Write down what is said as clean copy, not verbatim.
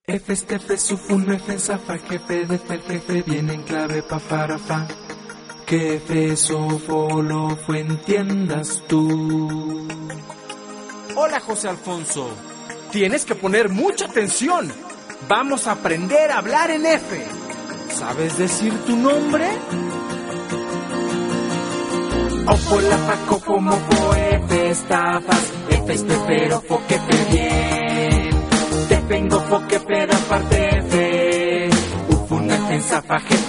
F, F, sufun, F, zafa, jefe, de jefe, viene en clave, pa, para, fa. Que F, sofo, lo fue, entiendas tú. Hola, José Alfonso. Tienes que poner mucha atención. Vamos a aprender a hablar en F. ¿Sabes decir tu nombre? Ofo, la, fa, cofo, mofo, F, estafas, F, pero, fo, que te bien. Te vengo, fo, que peda, parte F. Ufun, F, zafa,